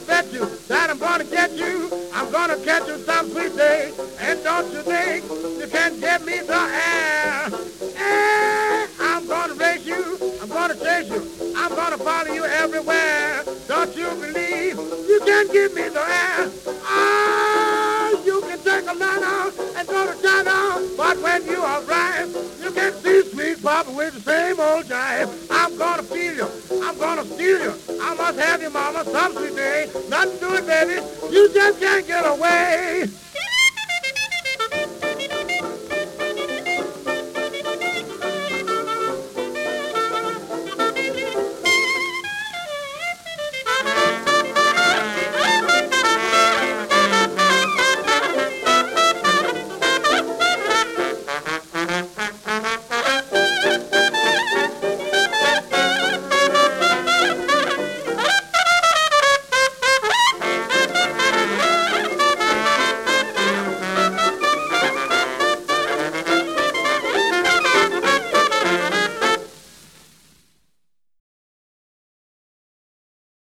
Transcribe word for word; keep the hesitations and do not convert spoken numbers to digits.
bet you that I'm gonna get you. I'm gonna catch you some sweet day. And don't you think you can give me the air? Eh, I'm gonna race you. I'm gonna chase you. I'm gonna follow you everywhere. Don't you believe you can give me the air? Ah, you can take a line out and go to China, but when you arrive, you can see sweet Papa with the same old jive. I'm gonna feel you. I'm gonna steal you. I must have you, mama, some sweet day. Nothing to it, baby. You just can't get away.